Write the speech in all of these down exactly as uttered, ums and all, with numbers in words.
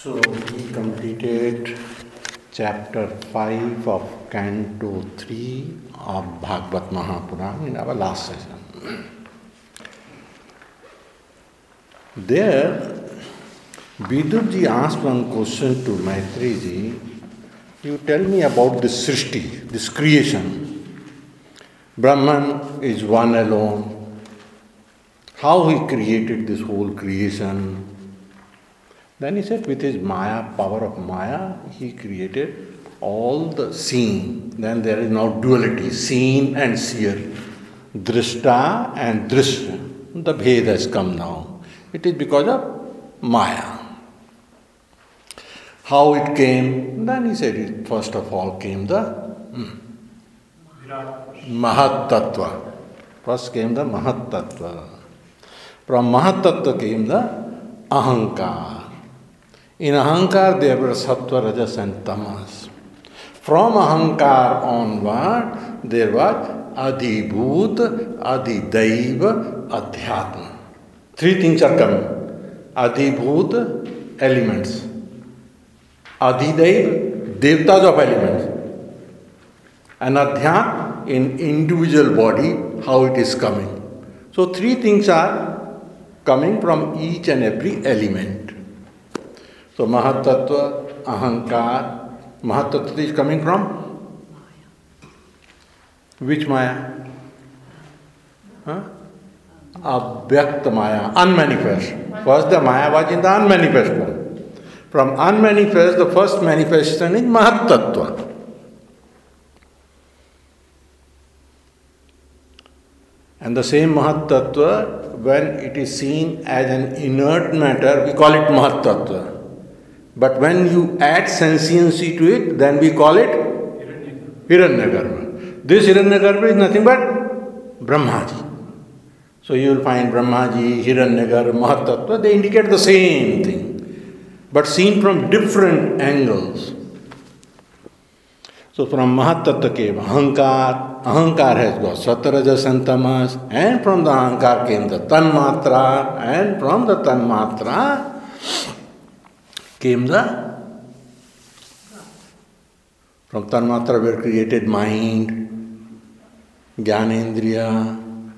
So we completed chapter five of Canto three of Bhagavad Mahapurana in our last session. There, Vidurji asked one question to Maitriji. You tell me about this Srishti, this creation. Brahman is one alone. How he created this whole creation? Then he said, with his Maya, power of Maya, he created all the seen. Then there is now duality, seen and seer. Drishta and Drishya. The Bhed has come now. It is because of Maya. How it came? Then he said, it first of all came the hmm, Mahat Tattva. First came the Mahat Tattva. From Mahat Tattva came the Ahankar. In Ahankar there were Sattva, Rajas and Tamas. From Ahankar onward there was Adhibhut, Adhidaiva, Adhyatma. Three things are coming. Adhibhut, elements. Adhidaiva, devatas of elements. And Adhyat, in individual body, how it is coming. So three things are coming from each and every element. So Mahat Tattva, Ahankar, Mahat Tattva is coming from? Which Maya? Huh? Abhyakta Maya, unmanifest. First the Maya was in the unmanifest form. From unmanifest, the first manifestation is Mahat Tattva. And the same Mahat Tattva, when it is seen as an inert matter, we call it Mahat Tattva. But when you add sentiency to it, then we call it Hiranyagarbha. This Hiranyagarbha is nothing but Brahmaji. So you will find Brahmaji, Hiranyagarbha, Mahat Tattva, they indicate the same thing, but seen from different angles. So from Mahat Tattva came Ahankar, Ahankar has got Sattva, Rajas and Tamas, and from the Ahankar came the Tanmatra, and from the Tanmatra came the, from Tanmatra were created mind, Jnanendriya.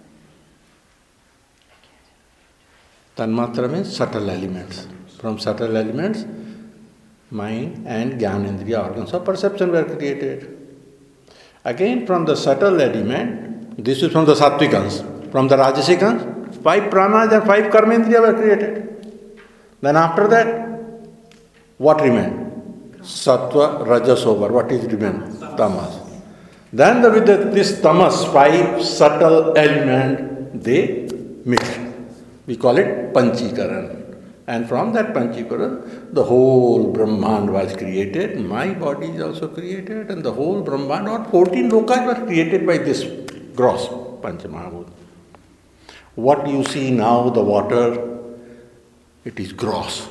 Tanmatra means subtle elements. From subtle elements, mind and Jnanendriya, organs of perception were created. Again from the subtle element, this is from the Sattvicans. From the Rajasikans, five pranas and five karmendriya were created. Then after that, what remained? Sattva, Rajas over. What is remained? Tamas. Then the, with the, this tamas, five subtle element, they mix. We call it Panchikaran. And from that Panchikaran, the whole Brahmand was created. My body is also created. And the whole Brahmand, or fourteen lokas were created by this gross Panchamahabhuta. What you see now, the water, it is gross.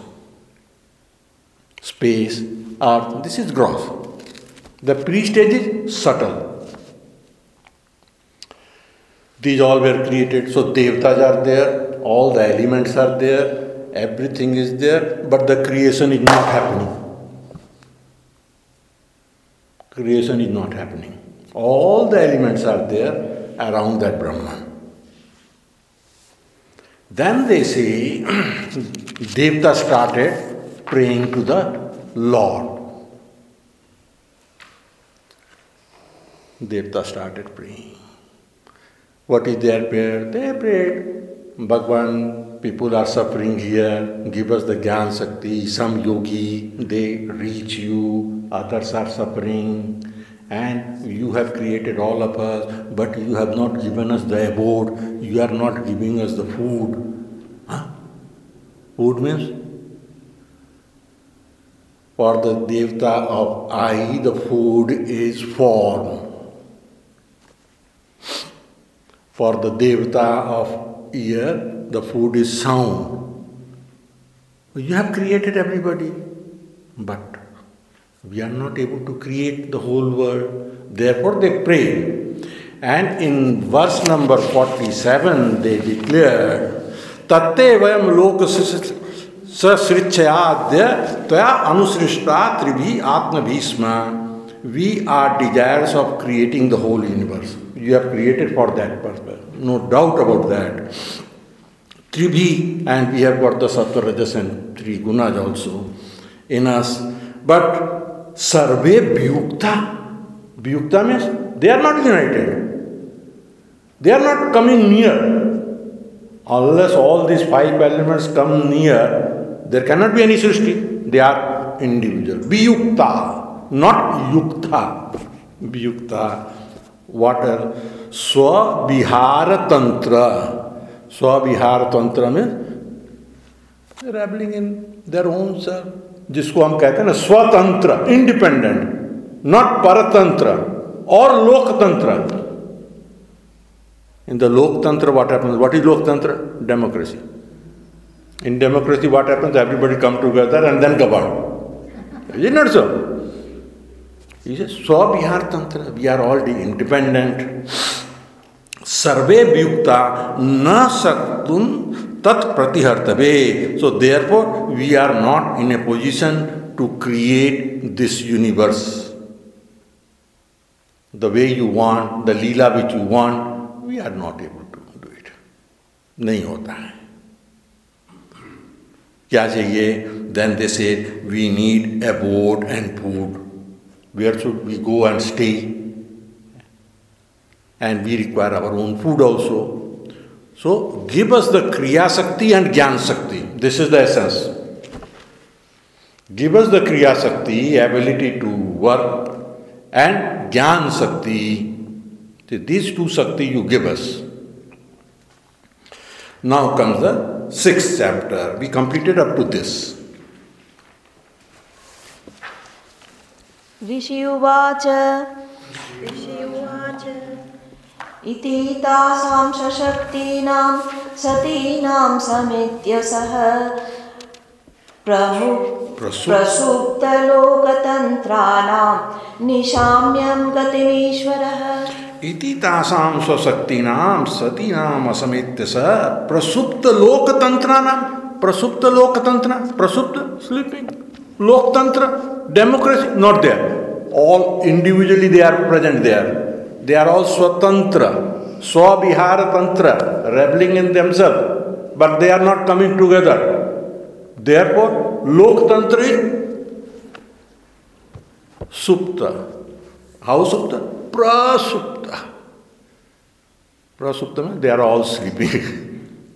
Space, earth, this is gross. The pre-stage is subtle. These all were created. So devatas are there, all the elements are there, everything is there, but the creation is not happening. Creation is not happening. All the elements are there around that Brahman. Then they say, Devta started praying to the Lord. Devta started praying. What is their prayer? They prayed, Bhagwan, people are suffering here, give us the Gyan Shakti. Some yogi, they reach you, others are suffering, and you have created all of us, but you have not given us the abode, you are not giving us the food. Huh? Food means? For the Devta of I, the food is form. For the Devta of ear, the food is sound. You have created everybody, but we are not able to create the whole world. Therefore they pray. And in verse number forty-seven, they declared, Tatte vayam lok Sasrichayadya Tvaya Anusrishta Tribhi Atma Bhisma. We are desirous of creating the whole universe. You have created for that purpose. No doubt about that. Tribhi, and we have got the Sattva, Rajas and three gunas also in us. But Sarve Vyukta. Vyukta means they are not united. They are not coming near. Unless all these five elements come near, there cannot be any Srishti. They are individual. Vyukta, not Yukta. Vyukta. Water. Swabihara Tantra. Swabihara Tantra means reveling in their own self. जिसको हम कहते हैं ना स्वतंत्र, independent, not परतंत्र और लोकतंत्र. In the Loktantra, what happens? What is Loktantra? Democracy. In democracy, what happens? Everybody come together and then govern. Is it not so? He says, Swabihar Tantra, we are all independent. Sarve Vyukta na saktun tat pratihartave. So therefore, we are not in a position to create this universe. The way you want, the Leela which you want, we are not able to do it. नहीं होता है. क्या चाहिए? Then they said, we need abode and food. Where should we go and stay? And we require our own food also. So give us the Kriya Shakti and Gyan Shakti. This is the essence. Give us the Kriya Shakti, ability to work, and Gyan Shakti. These two Shakti you give us. Now comes the sixth chapter. We completed up to this. Rishi Uvacha Rishi Uvacha Iti tasam shashaktinam satinam samitya saha prasupta lokatantranam nishamyam gatimishvaraha. Iti tasam swasaktinam satinam asamitya sa prasupta lokatantranam. Prasupta lokatantra. Prasupta, sleeping. Loktantra, democracy, not there. All individually they are present there. They are all swatantra, swabihara tantra, reveling in themselves. But they are not coming together. Therefore, loktantra is supta. How supta? Prasupta. Prasupta means they are all sleeping.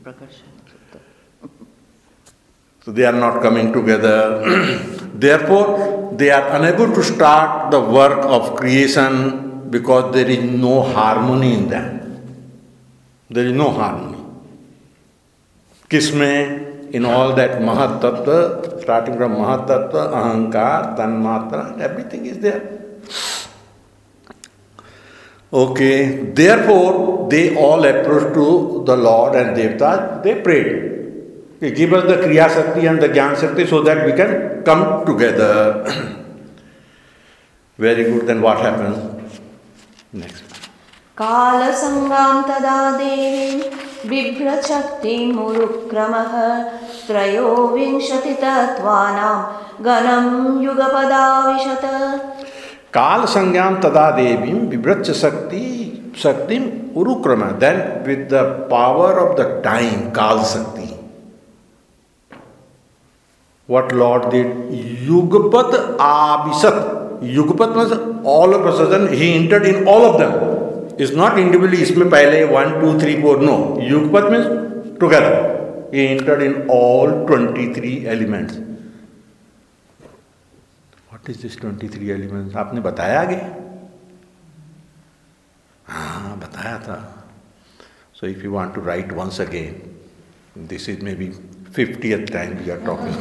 So they are not coming together. Therefore, they are unable to start the work of creation because there is no harmony in them. There is no harmony. Kisme, in all that Mahat Tattva, starting from Mahat Tattva, Ahankar, Tanmatra, everything is there. Okay, therefore, they all approached to the Lord and Devtas, they prayed. Okay, give us the Kriya Shakti and the Gyan Shakti so that we can come together. Very good, then what happens? Next. Kala Sangam Tada Devim Bibhrachakti Murukramaha Trayo Vinshati Tattvanam Ganam Yugapada Vishata. Kal Sangyam Tada Devim Vibhracha Shakti Shaktim Urukrama. Then with the power of the time, Kal Shakti. What Lord did? Yugapat Abhisat. Yugapat was all of a sudden he entered in all of them. It's not individually, isme pehle one, two, three, four. No. Yugapat means together. He entered in all twenty-three elements. What is this twenty-three elements? आपने बताया आगे? हाँ, बताया था. So if you want to write once again, this is maybe fiftieth time we are talking.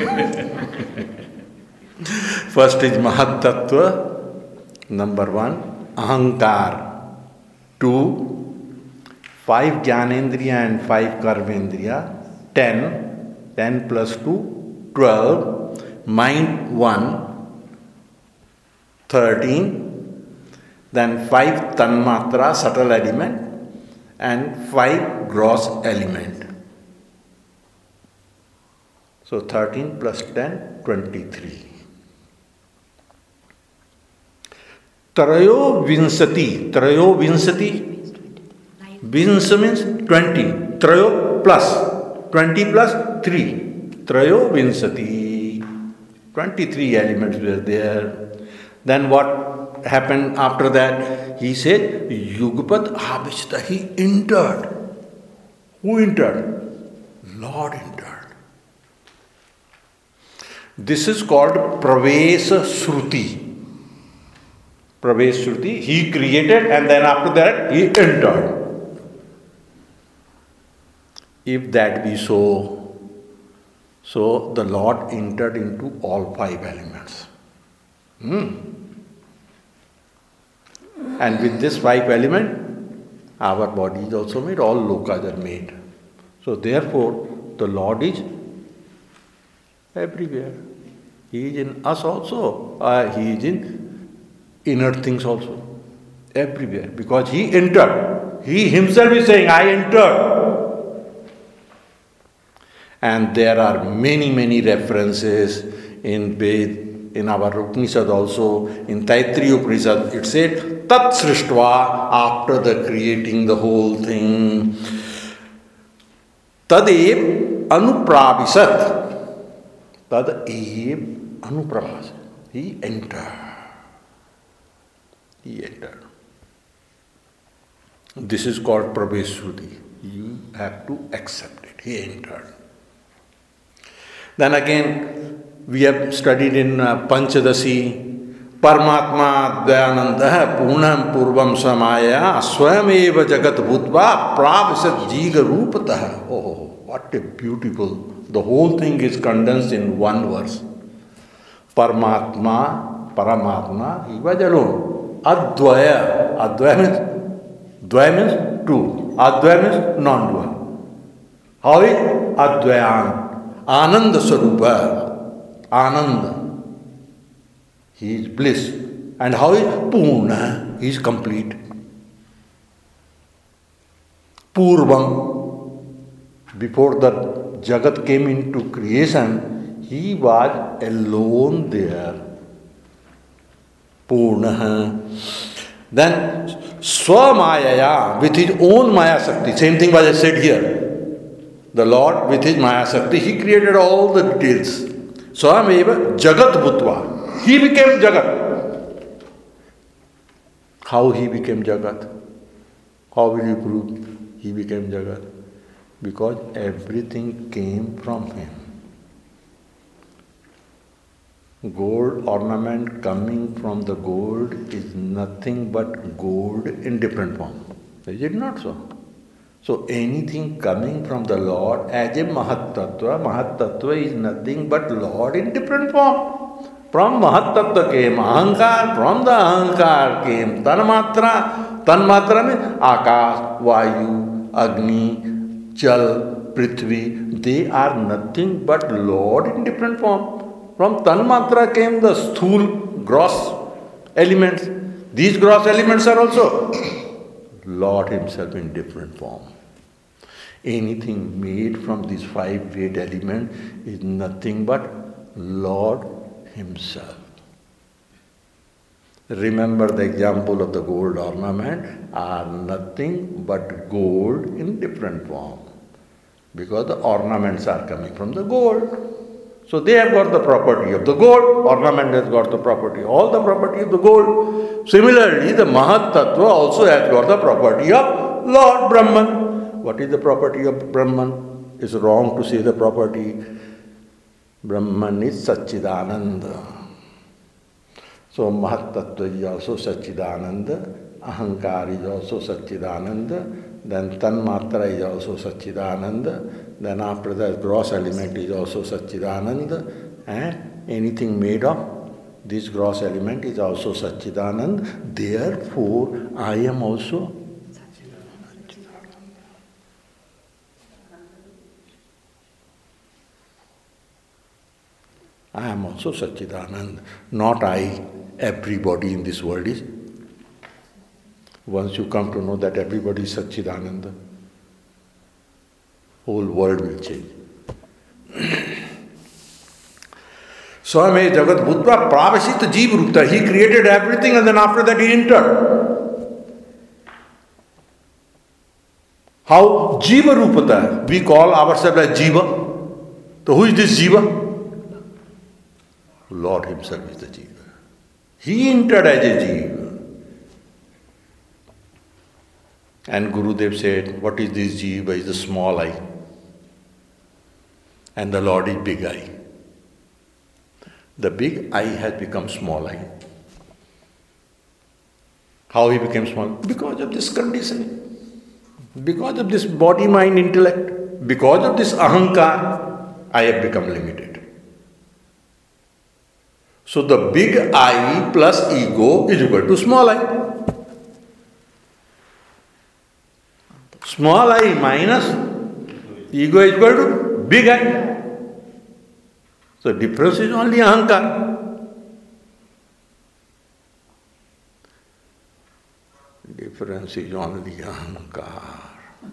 First is Mahat Tattva, number one, Ahankar. Two, five Jnanendriya and five Karmendriya, ten, ten plus two, twelve, mind one, thirteen, then five Tanmatra, subtle element, and five gross element. So thirteen plus ten, twenty-three. Trayo vinsati. Trayo vinsati. Vinsa means twenty. Trayo plus. twenty plus three. Trayo vinsati. twenty-three elements were there. Then what happened after that? He said, Yugpat Abhishta. He entered. Who entered? Lord entered. This is called Pravesa Shruti. Pravesh Shruti, he created and then after that he entered. If that be so, so the Lord entered into all five elements. Hmm. And with this five element, our body is also made, all lokas are made. So therefore, the Lord is everywhere. He is in us also, uh, he is in inner things also, everywhere, because he entered. He himself is saying, I entered. And there are many, many references in Ved, in our Upanishad also, in Taittiriya Upanishad, it said, Tat Srishtva, after the creating the whole thing, Tadev Anupravisat. Tadev Anupravisat. He entered. He entered. This is called Praveshruti. You have to accept it. He entered. Then again, we have studied in uh, Panchadasi, Paramatma Dyananda Punam Purvam Samaya Swayameva Jagat Bhutva Pravisat Jiga Rupatah. Oh, what a beautiful. The whole thing is condensed in one verse. Paramatma, Paramatma, he was alone. Advaya. Advaya means, Dvaya means two. Advaya means non-dual. How is Advayan? Ananda Sarupa. Ananda. He is bliss. And how is Purna? He is complete. Purvam. Before the Jagat came into creation, he was alone there. Purna. Then Swamayaya, with his own Maya Shakti. Same thing was said here. The Lord with his Maya Shakti, he created all the details. Swameva Jagat Bhutva. He became Jagat. How he became Jagat? How will you prove he became Jagat? Because everything came from him. Gold ornament coming from the gold is nothing but gold in different form. Is it not so? So anything coming from the Lord as a Mahat Tattva, Mahat Tattva is nothing but Lord in different form. From Mahat Tattva came Ahankar, from the Ahankar came Tanmatra. Tanmatra means Akash, Vayu, Agni, Jal, Prithvi. They are nothing but Lord in different form. From Tanmatra came the sthul, gross elements. These gross elements are also Lord himself in different form. Anything made from these five great elements is nothing but Lord himself. Remember the example of the gold ornament are nothing but gold in different form. Because the ornaments are coming from the gold. So they have got the property of the gold, ornament has got the property, all the property of the gold. Similarly, the Mahat Tattva also has got the property of Lord Brahman. What is the property of Brahman? It's wrong to say the property. Brahman is Satchidananda. So Mahat Tattva is also Satchidananda, Ahankar is also Satchidananda, then Tanmatra is also Satchidananda. Then after that, gross element is also Satchidananda, and anything made of this gross element is also Satchidananda. Therefore, I am also Satchidananda. I am also Satchidananda. Not I, everybody in this world is. Once you come to know that everybody is Satchidananda, whole world will change. Swame Jagat Bhutva Pravashit Jeev Rupta. He created everything and then after that he entered. How Jiva Rupata? We call ourselves as Jiva. So who is this Jiva? Lord himself is the Jiva. He entered as a Jiva. And Gurudev said, what is this Jiva? Is the small eye. And the Lord is big eye. The big eye has become small eye. How he became small? Because of this conditioning. Because of this body, mind, intellect. Because of this ahankar, I have become limited. So the big I plus ego is equal to small I. Small I minus ego is equal to big I. So difference is only ahankar. Difference is only ahankar.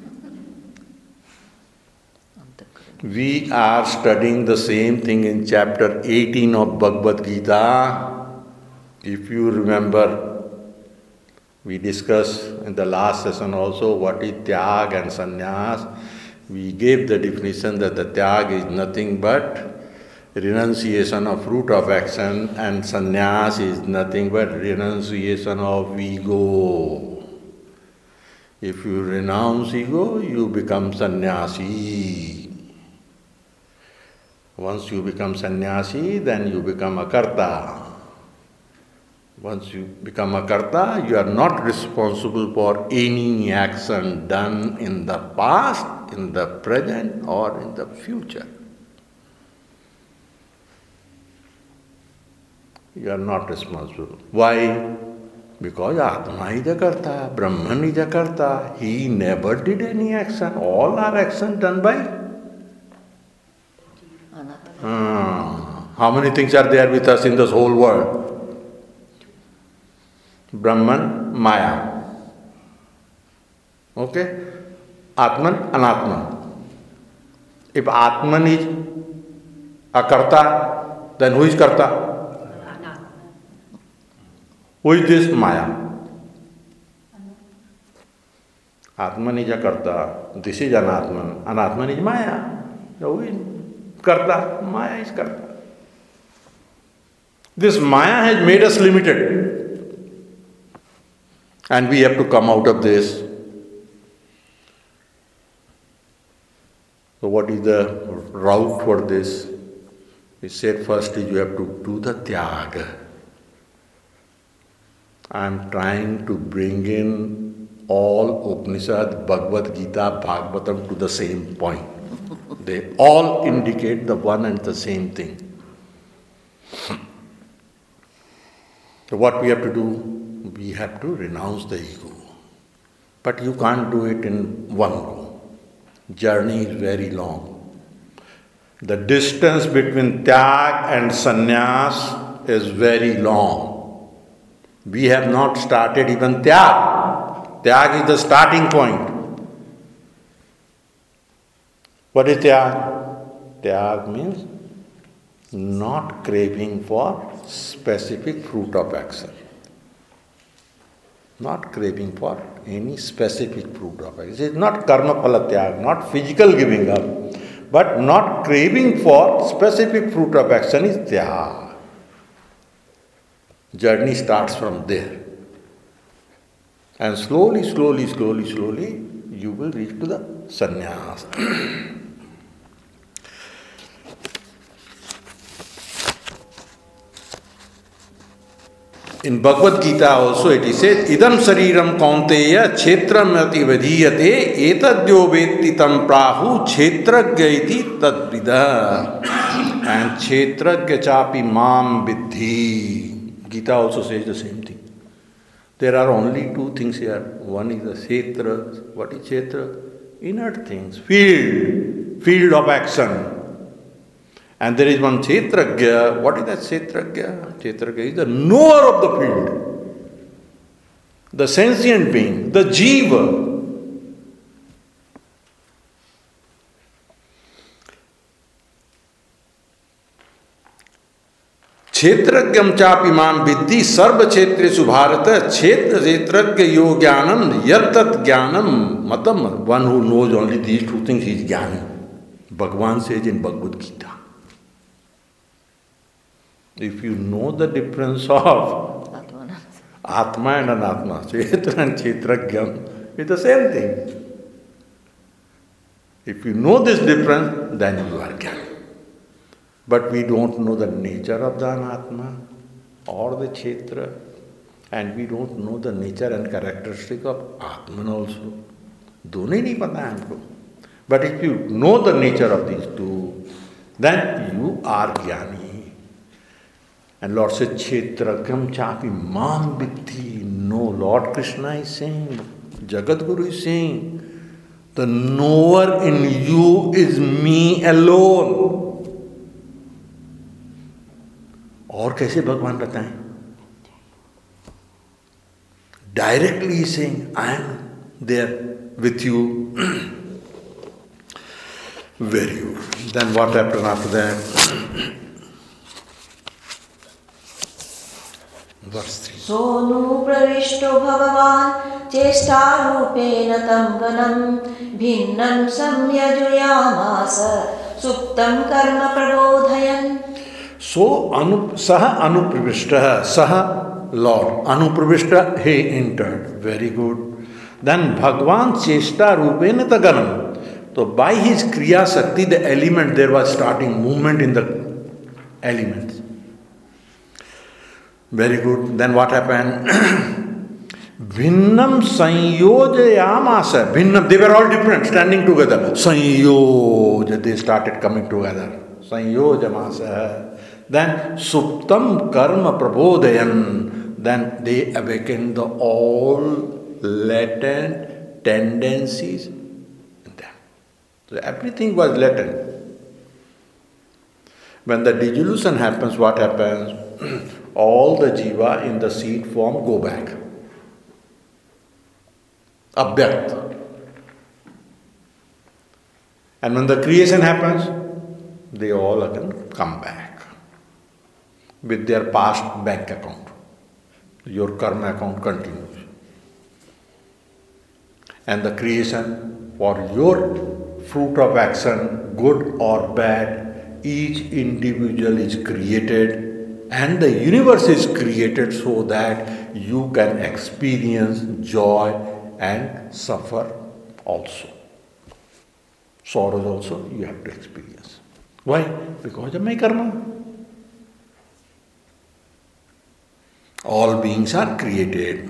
We are studying the same thing in chapter eighteen of Bhagavad Gita. If you remember, we discussed in the last session also what is tyag and sannyas. We gave the definition that the tyag is nothing but renunciation of fruit of action, and sannyas is nothing but renunciation of ego. If you renounce ego, you become sannyasi. Once you become sannyasi, then you become a karta. Once you become a karta, you are not responsible for any action done in the past, in the present, or in the future. You are not responsible. Why? Because Atma is a karta, Brahman is a karta. He never did any action. All are actions done by Hmm. How many things are there with us in this whole world? Brahman, Maya. Okay? Atman, Anatman. If Atman is a karta, then who is karta? Who is this? Maya. Atman is a karta. This is Anatman. Anatman is Maya. Who is karta? Maya is karta. This Maya has made us limited. And we have to come out of this. So what is the route for this? We said first is you have to do the tyag. I am trying to bring in all Upanishad, Bhagavad Gita, Bhagavatam to the same point. They all indicate the one and the same thing. So what we have to do? We have to renounce the ego. But you can't do it in one go. Journey is very long. The distance between tyag and sannyas is very long. We have not started even tyag. Tyag is the starting point. What is tyag? Tyag means not craving for specific fruit of action. Not craving for any specific fruit of action. It is not karma phala tyag, not physical giving up, but not craving for specific fruit of action is tyag. Journey starts from there. And slowly, slowly, slowly, slowly, you will reach to the sannyas. In Bhagavad Gita also it is said, idam sariram kaunteya kshetram ati vadhiyate etadyo vetti tam prahu kshetragya iti tadvida. And kshetragya chapi mam vidhi. Gita also says the same thing. There are only two things here. One is the kshetra. What is kshetra? Inert things. Field. Field of action. And there is one kshetragya. What is that kshetragya? Kshetragya is the knower of the field. The sentient being, the jiva. क्षेत्रज्ञम चापिमाम विद्धि सर्व क्षेत्रेषु भारत क्षेत्र क्षेत्रज्ञ यो ज्ञानम यत्तत् ज्ञानम मतलब one who knows only these two things is ज्ञानी. Bhagavan says in Bhagavad Gita, if you know the difference of Atma and Anatma, Chetra and Kshetrajnam, it's the same thing. If you know this difference, then you are Jnani. But we don't know the nature of the Anatma or the Kshetra, and we don't know the nature and characteristic of Atman also. दोनों ही नहीं पता है हमको. But if you know the nature of these two, then you are Jnani. And Lord says, Kshetrajnam chapi mam viddhi. No, Lord Krishna is saying, Jagat Guru is saying, the knower in you is me alone. और कैसे भगवान बताएं? Directly he is saying, I am there with you. Very good. Then what happened after that? Verse three. Sonu प्रविष्टो भगवान् चेष्टारूपेण तं गणं भिन्नं संयोजयामास सुप्तं कर्म प्रबोधयन्. So anu, saha anupravishta, saha Lord, anupravishta, he entered. Very good. Then Bhagavan chesta rupena taganam. So by his kriya sakti, the element, there was starting movement in the elements. Very good. Then what happened? Bhinnam sanyojayamasa. Bhinnam, they were all different, standing together. Sanyoja, they started coming together. Sanyojamasa. Then suptam karma prabodhayan. Then they awakened the all latent tendencies in them. So everything was latent. When the dissolution happens, what happens? All the jiva in the seed form go back. Abhyakt. And when the creation happens, they all again come back with their past bank account. Your karma account continues. And the creation for your fruit of action, good or bad, each individual is created. And the universe is created so that you can experience joy and suffer also. Sorrows also you have to experience. Why? Because of my karma. All beings are created.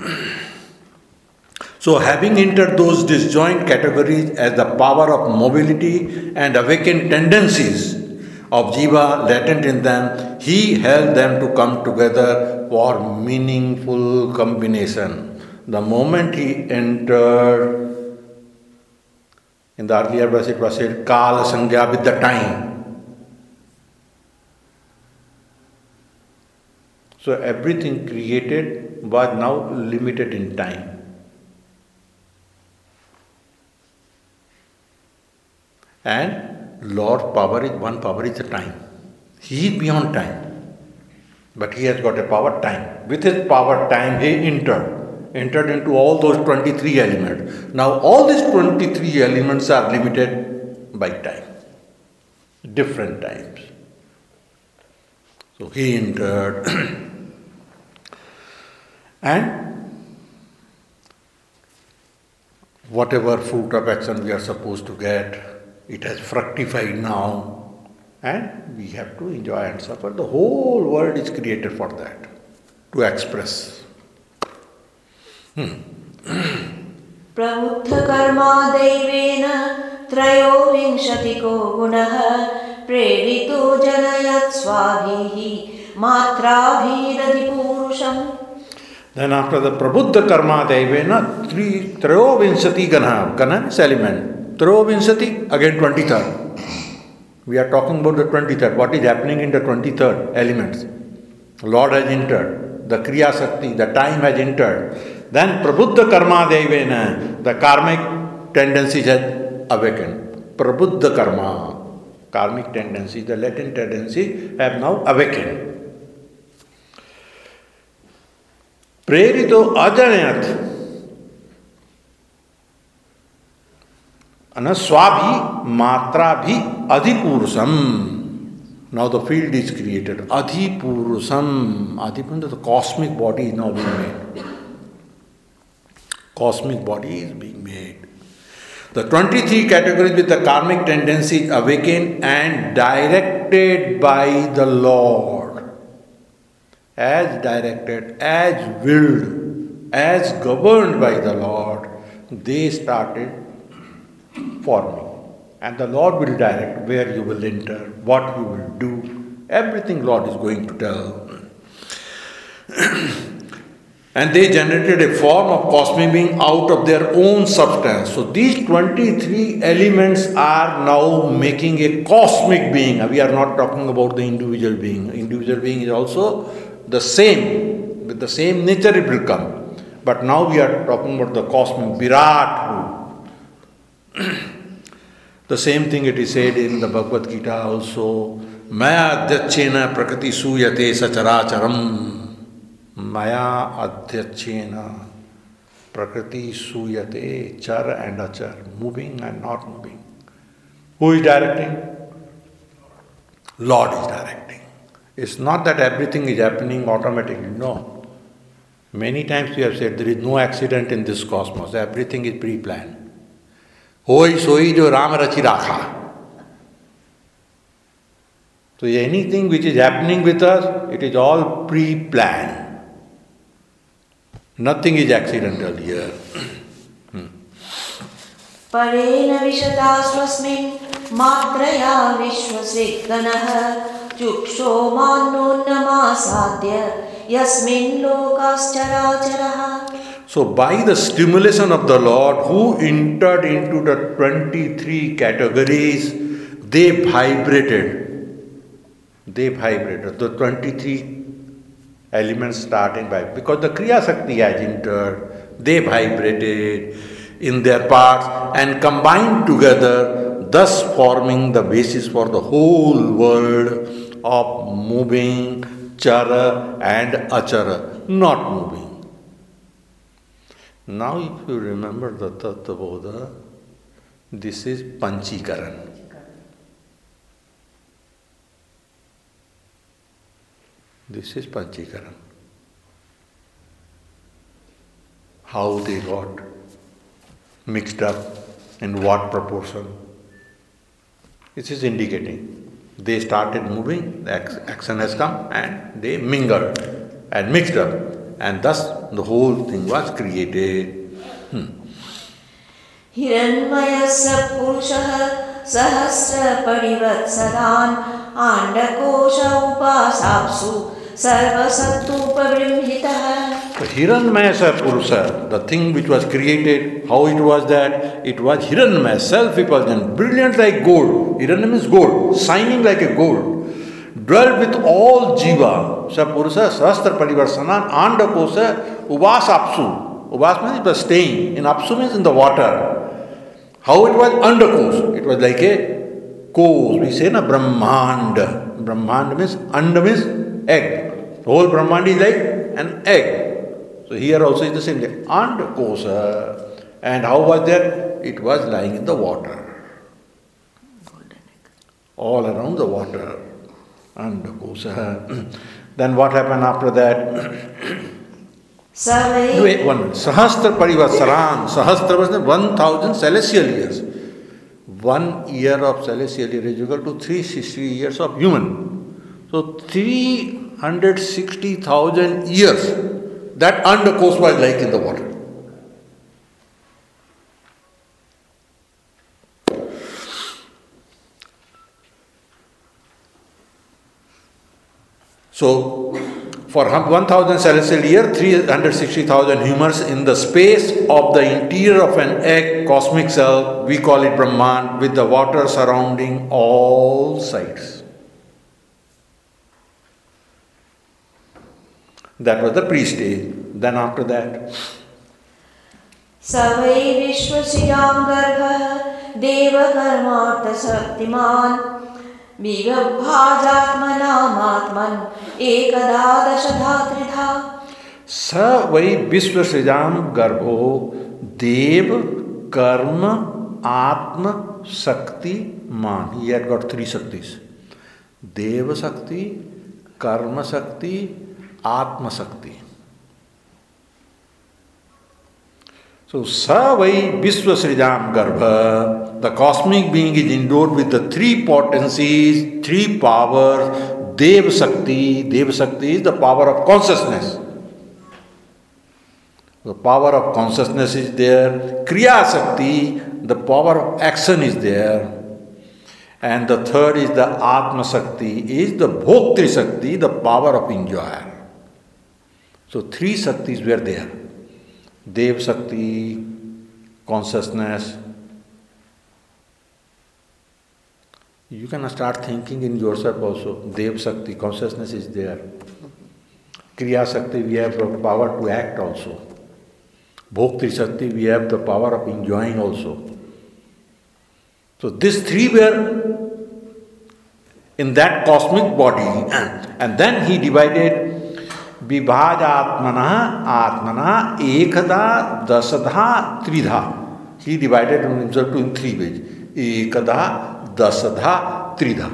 So having entered those disjoint categories as the power of mobility and awakened tendencies of jiva latent in them, he held them to come together for meaningful combination. The moment he entered, in the earlier verse it was said, Kala Sangya, with the time. So everything created was now limited in time. And Lord power is, one power is the time. He is beyond time. But he has got a power, time. With his power, time, he entered. Entered into all those twenty-three elements. Now all these twenty-three elements are limited by time. Different times. So he entered. And whatever fruit of action we are supposed to get, it has fructified now, and we have to enjoy and suffer. The whole world is created for that, to express. Hmm. प्रबुद्ध कर्मा दैवेन त्रयोविंशतिको गुणः प्रेरितो जनयत् स्वाभिः मात्राभिरधिपूरुषम्. Then after the Prabuddha Karma Daivena, three Trayovinshati Gana, Gana is element. Trayovinshati, again twenty-third. We are talking about the twenty-third. What is happening in the twenty-third elements? Lord has entered. The Kriya Sakti, the time has entered. Then Prabuddha Karma Daivena, the karmic tendencies have awakened. Prabuddha Karma, karmic tendencies, the latent tendencies have now awakened. Prerito ajanayat. And swabhi matra bhi adhipurusam. Now the field is created. Adhipurusam. Adhipurusam, the cosmic body is now being made. Cosmic body is being made. The twenty-three categories with the karmic tendencies awakened and directed by the Lord. As directed, as willed, as governed by the Lord, they started forming. And the Lord will direct where you will enter, what you will do. Everything Lord is going to tell. And they generated a form of cosmic being out of their own substance. So these twenty-three elements are now making a cosmic being. We are not talking about the individual being. Individual being is also the same. With the same nature it will come. But now we are talking about the cosmic Virat. The same thing it is said in the Bhagavad Gita also. Maya adhyachena prakriti suyate sacharacharam. Maya adhyachena prakriti suyate char and achar. Moving and not moving. Who is directing? Lord is directing. It's not that everything is happening automatically. No. Many times we have said there is no accident in this cosmos. Everything is pre-planned. Hoi soi jo Ram rachi rakha. So anything which is happening with us, it is all pre-planned. Nothing is accidental here. Parena vishata swasmin matraya vishvasiddhanah chuksho manonnamasadya yasmin lokascharacharaha. So by the stimulation of the Lord who entered into the twenty-three categories, they vibrated. They vibrated. The twenty-three elements starting by, because the Kriya Shakti has entered, they vibrated in their parts and combined together, thus forming the basis for the whole world of moving, chara and achara, not moving. Now if you remember the Tattva-bodha, this is Panchikaran. This is Panchikaran. How they got mixed up, in what proportion. This is indicating. They started moving, the action has come and they mingled and mixed up. And thus the whole thing was created. Hmm. Hiranmayasya purushaha sahasra parivatsaran andakosha upasapsu sarvasatupabrimhitaha. Hiranmaya Purusha, the thing which was created, how it was that? It was Hiranmaya, self-effulgent, brilliant like gold. Hiranmaya means gold, shining like a gold. Dwelt with all jiva, Sapurusha, Sahasra Parivarsanan, Andakosa, Uvas Apsu. Uvas means it was staying, in Apsu means in the water. How it was? Andakos. It was like a kos. We say na Brahmanda. Brahmanda means, Anda means egg. The whole Brahmanda is like an egg. So here also is the same thing. Andakosa. And how was that? It was lying in the water. All around the water. Andakosa. Then what happened after that? Wait, one minute. Sahasra Parivatsaran. Sahasra was one thousand celestial years. One year of celestial year is equal to three hundred sixty years of human. So three hundred sixty thousand years that Andakos was like in the water. So, for one thousand celestial year, three hundred sixty thousand humans in the space of the interior of an egg, cosmic cell, we call it Brahman, with the water surrounding all sides. That was the pre-stage. Then after that, Savai Vishwasiyam Garbha Deva Karmartha Saktiman Vigabhajatmanamatman Ekadadasha Dhatridha. Sa vai Vishwasrijam Garbho Dev Karma Atma Shakti Man. He had got three Shaktis. Deva Shakti, Karma Shakti, Atma Shakti. So, Sa vai Vishwasrijam Garbha, the cosmic being is endowed with the three potencies, three powers. Deva Shakti, Deva Shakti is the power of consciousness. The power of consciousness is there. Kriya Shakti, the power of action is there. And the third is the Atma Shakti, is the Bhoktri Shakti, the power of enjoyer. So three Shaktis were there. Dev Shakti, consciousness. You can start thinking in yourself also. Dev Shakti, consciousness is there. Kriya Shakti, we have the power to act also. Bhoktri Shakti, we have the power of enjoying also. So these three were in that cosmic body, and then he divided Vibhajatmana Atmana Ekada Dasadha Tridha. He divided himself in three ways. Ekada Dasadha Tridha.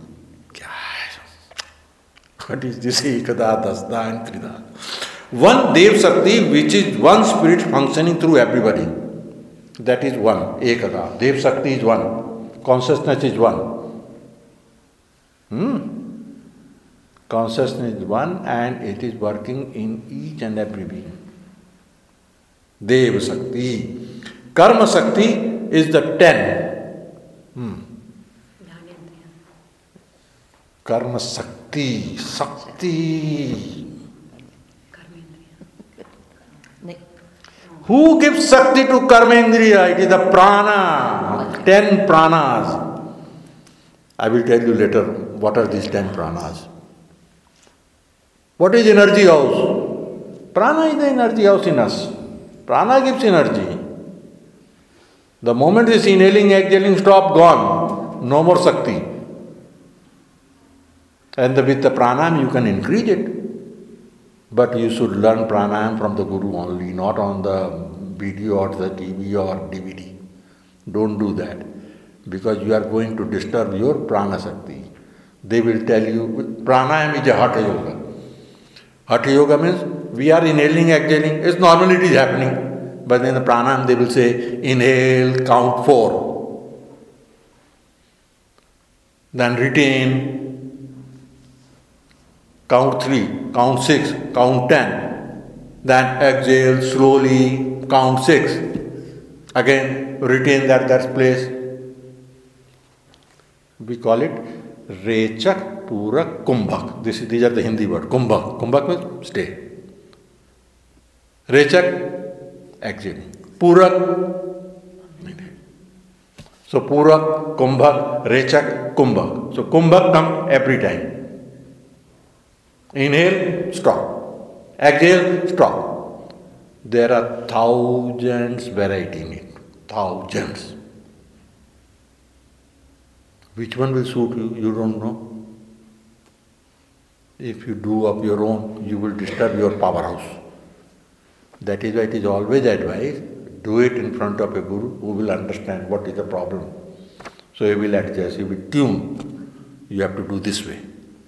What is this Ekada Dasadha and Tridha? One Dev Shakti, which is one spirit functioning through everybody. That is one, Ekada. Dev Shakti is one. Consciousness is one. Hmm? Consciousness is one and it is working in each and every being. Dev Shakti. Karma Shakti is the ten. Hmm. Karma Shakti. Shakti. Who gives Shakti to Karmendriya? It is the prana, ten pranas. I will tell you later what are these ten pranas. What is energy house? Prana is the energy house in us. Prana gives energy. The moment this inhaling, exhaling stop, gone. No more Shakti. And the, with the pranayam you can increase it. But you should learn pranayam from the Guru only, not on the video or the T V or D V D. Don't do that, because you are going to disturb your prana shakti. They will tell you, pranayam is a hatha yoga. Hatha yoga means we are inhaling, exhaling. It's normally it is happening. But in the pranayam they will say, inhale, count four. Then retain. Count three, count six, count ten. Then exhale slowly, count six. Again, retain that, that place. We call it Rechak, Purak, Kumbhak. This, these are the Hindi words. Kumbhak. Kumbhak means stay. Rechak, exhale. Purak. So Purak, Kumbhak, Rechak, Kumbhak. So Kumbhak comes every time. Inhale, stop. Exhale, stop. There are thousands variety in it. Thousands. Which one will suit you? You don't know. If you do of your own, you will disturb your powerhouse. That is why it is always advised, do it in front of a Guru who will understand what is the problem. So he will adjust, he will tune. You have to do this way.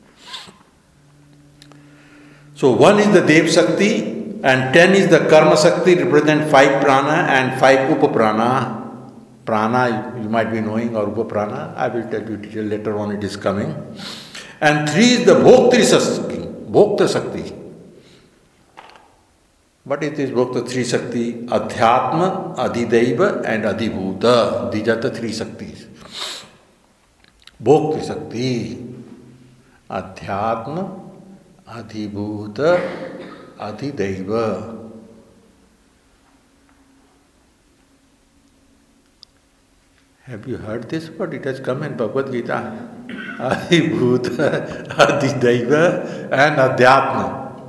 So one is the Dev Shakti and ten is the Karma Shakti, represent five prana and five Upa prana. Prana you might be knowing, or Upa prana. I will tell you detail later on, it is coming. And three is the Bhoktri Shakti. Bhokta Shakti. What is this Bhokta three Shakti? Adhyatma, Adhidaiva and Adhibhuta. These are the three Shaktis. Bhoktri Shakti. Adhyatma, Adhibhuta, Adhidaiva. Have you heard this word? It has come in Bhagavad Gita. Adhibhuta, Adhidaiva and Adhyatma.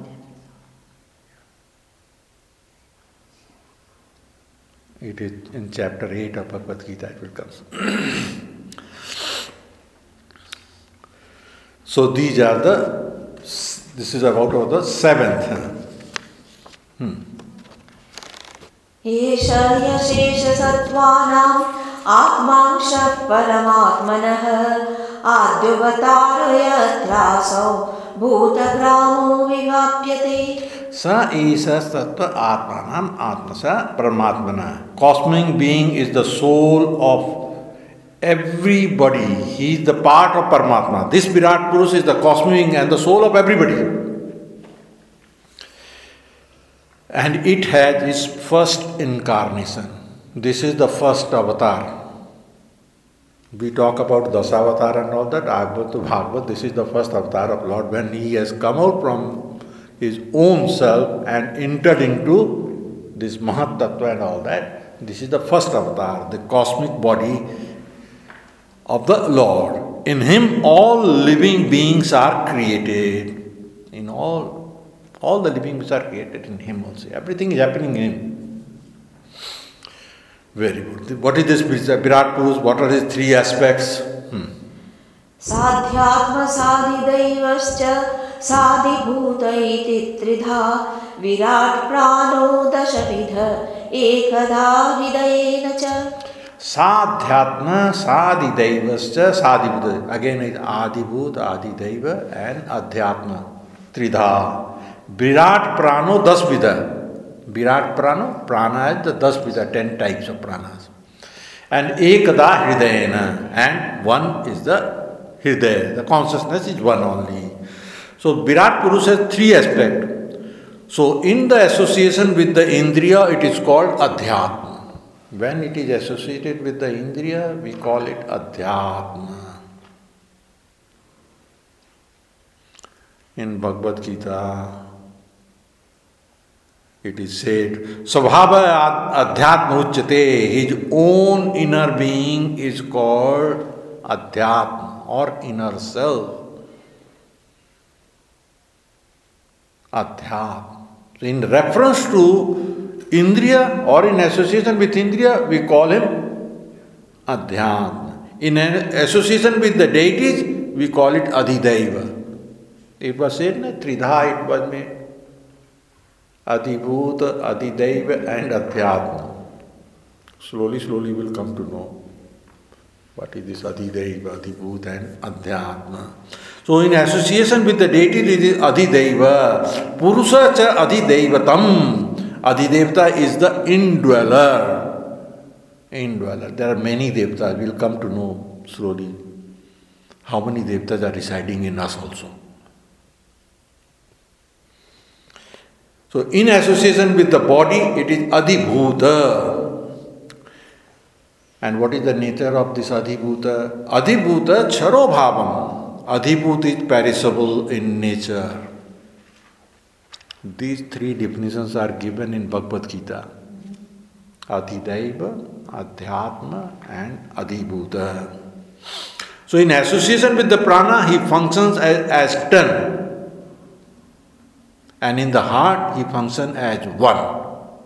It is in chapter eight of Bhagavad Gita, it will come. So these are the, this is about the seventh. Hmm. एष यशेषसत्त्वानाम् आत्मांशः परमात्मनः आद्युवतारो यत्रासौ भूतग्रामो विवाप्यते. Sa Isa Sattva Atmanam Atmasa Paramatmana. Cosmic being is the soul of everybody. He is the part of Paramatma. This Virat Purush is the cosmic being and the soul of everybody. And it has its first incarnation. This is the first avatar. We talk about Dasavatar and all that, Bhagavad to Bhagavad. This is the first avatar of Lord when he has come out from his own self and entered into this Mahat Tattva and all that. This is the first avatar, the cosmic body of the Lord. In him all living beings are created. In all, all the living beings are created in him also. Everything is happening in him. Very good. What is this Virat Purush? What are his three aspects? Hmm. साध्यात्म साधिदैवश्च साधिभूत इति त्रिधा विराट प्राणो दशविध एकदा हृदयेन च. Sadhyatma, Sadidevascha, Sadibhuta. Again it is Adibhut, Adideva and Adhyatma. Tridha. Virat Prano Dasvidha. Virat Prano, Prana is the Dasvidha, ten types of pranas. And Ekada Hridayena. And one is the Hridaya. The consciousness is one only. So Virat Purush has three aspects. So in the association with the Indriya, it is called Adhyatma. When it is associated with the Indriya, we call it Adhyatma. In Bhagavad Gita, it is said, Svabhava Adhyatma Uchyate, his own inner being is called Adhyatma or inner self. Adhyatma. In reference to Indriya or in association with Indriya, we call him Adhyatma. In association with the deities, we call it Adhidaiva. It was said, na, Tridha it was made. Adhibhuta, Adhidaiva and Adhyatma. Slowly, slowly we'll come to know what is this Adhidaiva, Adhibhuta and Adhyatma. So in association with the deity, it is Adhidaiva. Purusha cha Adhidaivatam. Adhidevata is the indweller. Indweller. There are many devatas. We'll come to know slowly how many devatas are residing in us also. So in association with the body, it is Adhibhuta. And what is the nature of this Adhibhuta? Adhibhuta charo bhavam. Adhibhuta is perishable in nature. These three definitions are given in Bhagavad Gita. Adhidaiva, Adhyatma and Adhibhuta. So in association with the prana, he functions as, as ten. And in the heart, he functions as one.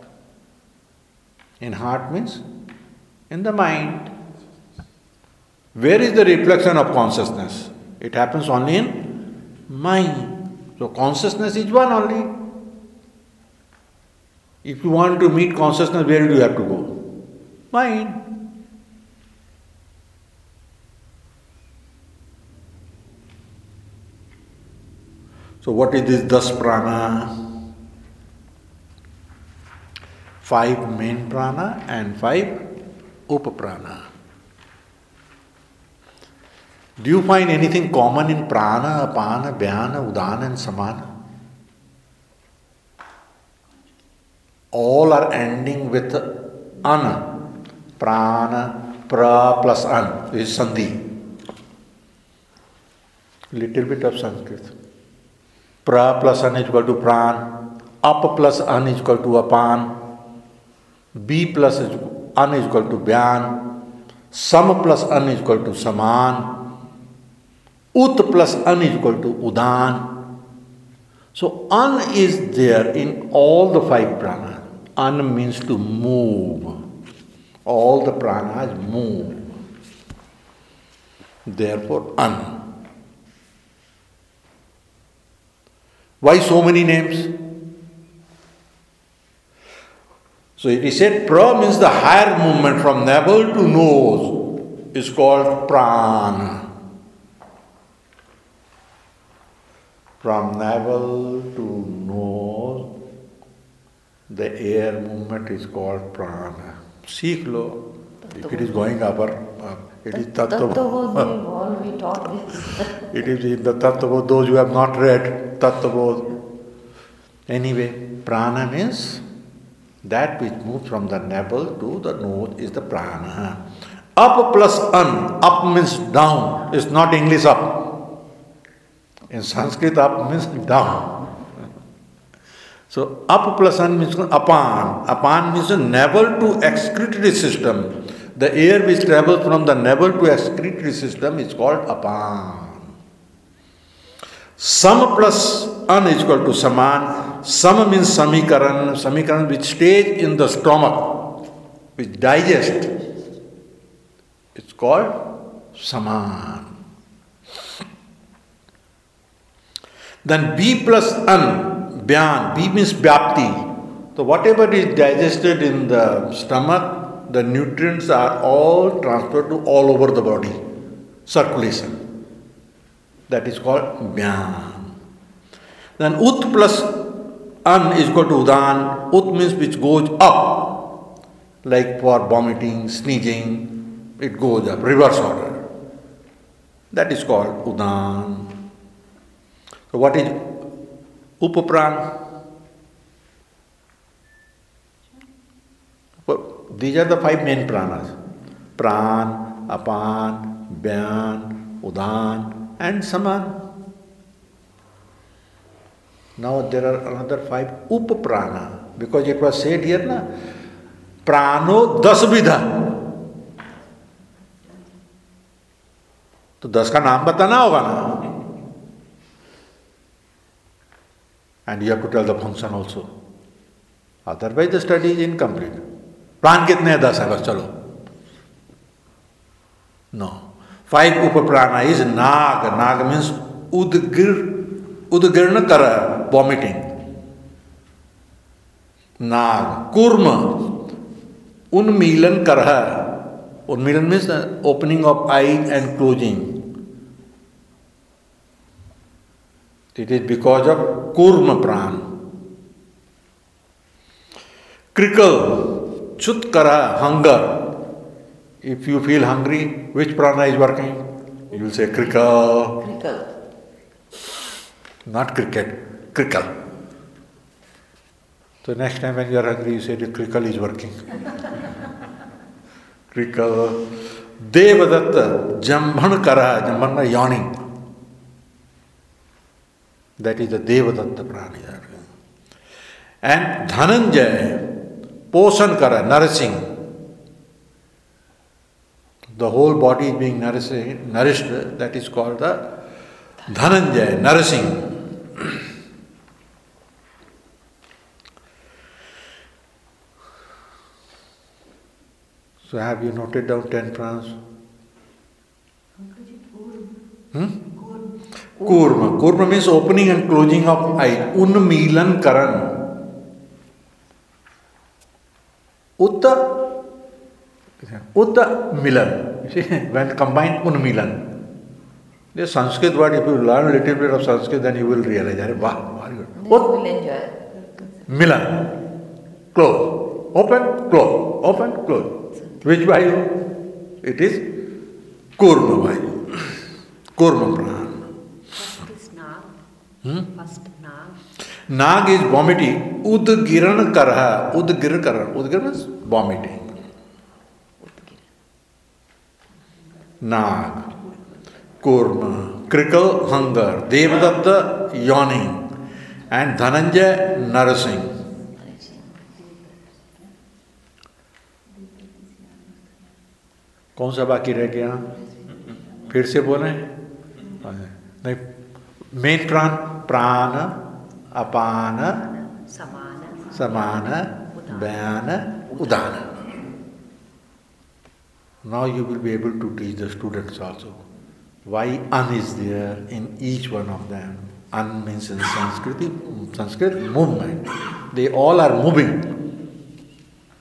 In heart means in the mind. Where is the reflection of consciousness? It happens only in mind. So consciousness is one only. If you want to meet consciousness, where do you have to go? Mind. So what is this das prana? Five main prana and five upaprana. Do you find anything common in prana, apana, vyana, udana and samana? All are ending with ana. Prana, pra plus an is sandhi. Little bit of Sanskrit. Pra plus an is equal to pran. Up plus an is equal to apan. B plus an is equal to vyan. Sam plus an is equal to saman. Ut plus an is equal to udan. So an is there in all the five pranas. An means to move. All the pranas move. Therefore an. Why so many names? So it is said pra means the higher movement from navel to nose is called prana. From navel to nose, the air movement is called prana. Seekh lo. If it is going upper, uh, it is Tattvabodh. We taught this. It is in the Tattvabodh. Those who have not read Tattvabodh. Anyway, prana means that which moves from the navel to the nose is the prana. Up plus an. Up means down. It's not English up. In Sanskrit, up means down. So, up plus an means apan. Apan means the navel to excretory system. The air which travels from the navel to excretory system is called apan. Sam plus an is equal to saman. Sam means samikaran. Samikaran which stays in the stomach, which digests. It's called saman. Then B plus an, byan. B means vyapti. So whatever is digested in the stomach, the nutrients are all transferred to all over the body. Circulation. That is called byan. Then ut plus an is equal to udan. Ut means which goes up. Like for vomiting, sneezing, it goes up, reverse order. That is called udan. So what is upapran? These are the five main pranas. Pran, apan, byan, udan and saman. Now there are another five upaprana. Because it was said here, na, prano das vidha. तो दस का नाम बताना होगा ना. And you have to tell the function also. Otherwise the study is incomplete. प्राण कितने हैं? दस है, बस चलो. No. Five upaprana is nag. Nag means udgir, udgirna kara, vomiting. Nag. Kurma, unmilan karha. Unmilan means the opening of eye and closing. It is because of kurma pran. Krikal, chutkara, hunger. If you feel hungry, which prana is working? You will say krikal. Krikal. Not cricket, krikal. So next time when you are hungry, you say the krikal is working. Krikal. Devadatta, jambhan kara, jambhan yawning. That is the Devadatta prana. And Dhananjaya, poshan kara, nourishing. The whole body is being nourished, nourished, that is called the Dhananjaya, nourishing. So have you noted down ten pranas? Hmm? Kurma. Kurma means opening and closing of eye. Unmilan karan. Utta. Utta milan. You see, when combined, unmilan. The Sanskrit word, if you learn a little bit of Sanskrit, then you will realize, wow, very good. Then you will enjoy. Milan. Close. Open, close. Open, close. Which vayu? It is kurma vayu. Kurma prana. Hmm? First nag. Nag is vomiting. Udgiran karha. Udgir karha. Udgir means vomiting. Nag. Kurma. Krikal, hunger. Devadatta, yawning. And Dhananjaya, nourishing. कौन सा बाकी रह गया? फिर से बोले नहीं. Main प्राण प्राण अपान समान बयान उदान. Now you will be able to teach the students also why an is there in each one of them. An means in Sanskrit, Sanskrit movement. They all are moving.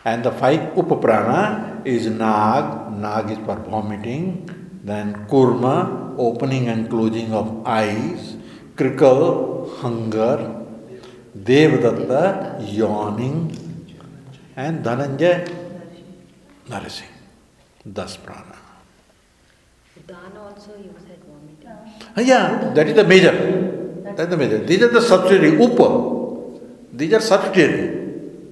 And the five upaprana is Nag, Nag is for vomiting, then Kurma, opening and closing of eyes, Krikal, hunger, Devadatta, yawning, and Dhananjay, nourishing. Das prana. Dana also you said vomiting. Uh, Yeah, that is the major. That is the major. These are the subsidiary, upa. These are subsidiary.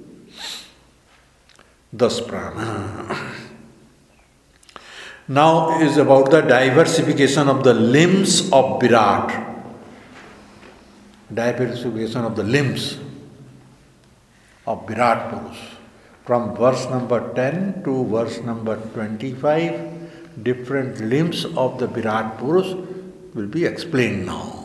Das prana. Now is about the diversification of the limbs of Virat. Diversification of the limbs of Virat Purus. From verse number ten to verse number twenty-five, different limbs of the Virat Purus will be explained now.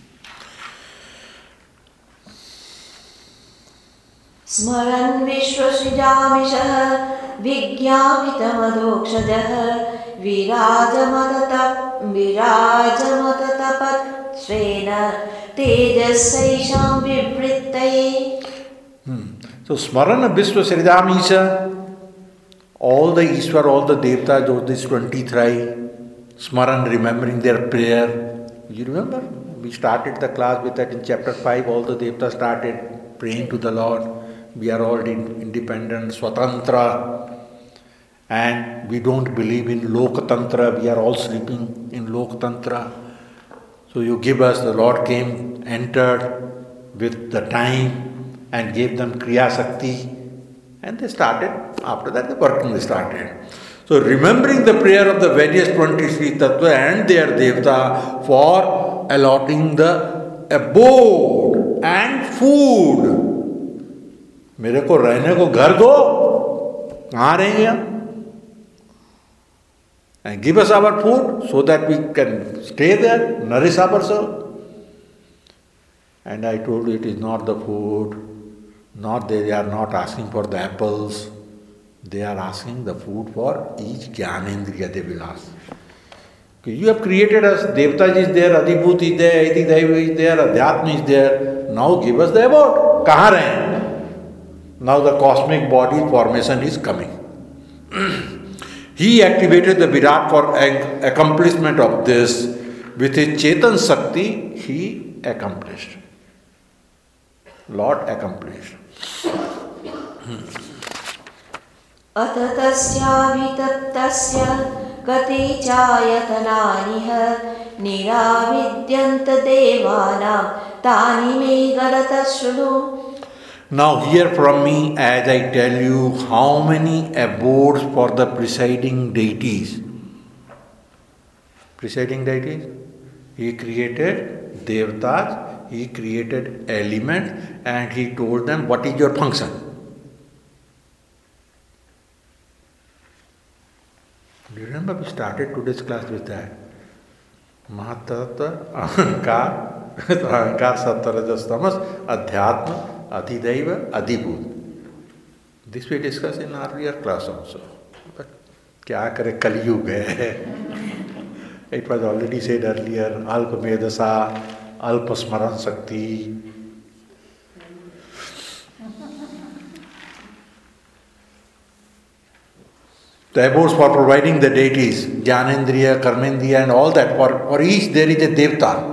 स्मरन् विश्वसृजामिषः विज्ञापितमधोक्षजः विराजमततप विराजमततपत् स्वेन तेजस्सैषां विवृत्तये. So Smarana Vishwa Sridamisha, all the Ishwar, all the Devtas, those these twenty-three, Smaran, remembering their prayer. You remember? We started the class with that in chapter five, all the Devtas started praying to the Lord. We are all independent, Swatantra, and we don't believe in Lokatantra, we are all sleeping in Lokatantra. So you give us, the Lord came, entered with the time, and gave them Kriya Shakti, and they started, after that the working they started. So remembering the prayer of the various twenty-three Tattva and their Devta for allotting the abode and food. मेरे को रहने को घर दो, कहाँ रहेंगे हम? And give us our food so that we can stay there, nourish ourselves. And I told you it is not the food. Not they are not asking for the apples, they are asking the food for each Jnanendriya they will ask. You have created us, Devta is there, Adibhut is there, Adidaiva is there, Adhyatma is there. Now give us the abode. Kahan rahe? Now the cosmic body formation is coming. He activated the Virat for accomplishment of this. With his Chetan Shakti, he accomplished. Lord accomplished. अथ तस्याभितप्तस्य कति चायतनानिह निराविद्यन्त देवानां तानि मे गदतः शृणु. Now hear from me as I tell you how many abodes for the presiding deities. Presiding deities? He created Devtas, he created elements, and he told them what is your function. Do you remember we started today's class with that? Mahatattva, Ahankar, Ahankar, Sattva-Rajas, Tamas, Adhyatma, Adhidaiva, Adibhut. This we discussed in our earlier class also. But kya kare, Kali Yuga hai. It was already said earlier, Alpa Medasa, Alpa Smaran Shakti. The abodes for providing the deities, Jnanendriya, Karmendriya and all that, for, for each there is a Devta.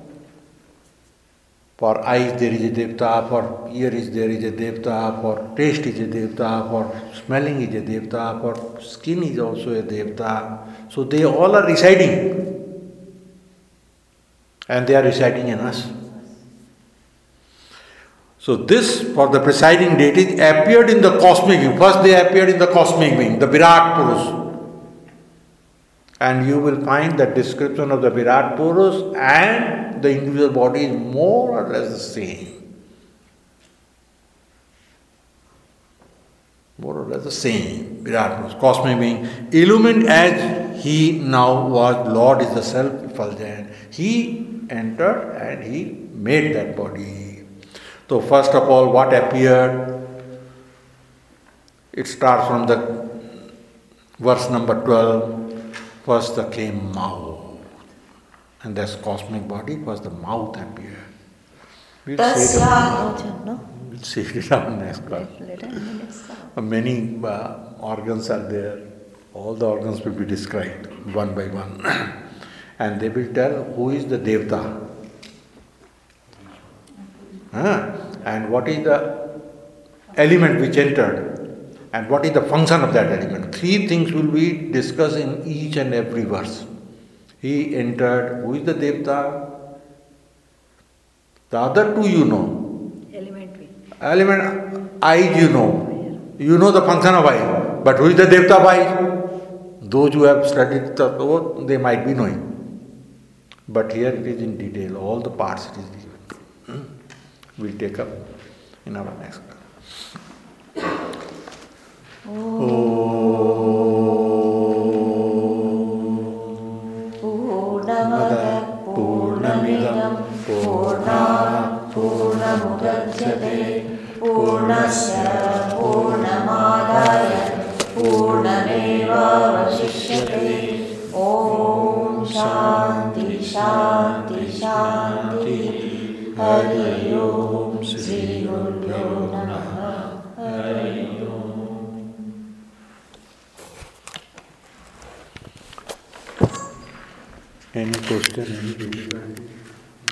For eyes there is a Devta, for ear is there is a Devta, for taste is a Devta, for smelling is a Devta, for skin is also a Devta. So they all are residing. And they are residing in us. So this, for the presiding deity, appeared in the cosmic wing. First they appeared in the cosmic wing, the Virat Purus. And you will find the description of the Virat Purus and the individual body is more or less the same. More or less the same. Virat Purus, cosmic being, illumined as he now was. Lord is the self-effulgent. He entered and he made that body. So first of all, what appeared? It starts from the verse number twelve. First there came mouth. And this cosmic body was the mouth appeared. We'll say the, We'll see it in our next class. Later in the next class. Many uh, organs are there. All the organs will be described one by one. And they will tell who is the Devta. Huh? And what is the element which entered. And what is the function of that element. Three things will be discussed in each and every verse. He entered, who is the Devta? The other two you know. Elementary. Element, eyes you know. You know the function of eye. But who is the Devta of eyes? Those who have studied Tattva, they might be knowing. But here it is in detail, all the parts it is given. We'll take up in our next class. Purnamada Purnamidam Purnat Purnamudachyate Purnasya Purnamadaya Purnameva Vasishyate. Om Shanti Shanti Shanti. Hari Om Sri Gurubhyo Namaha. Hari Om. Any question? Any difficulty?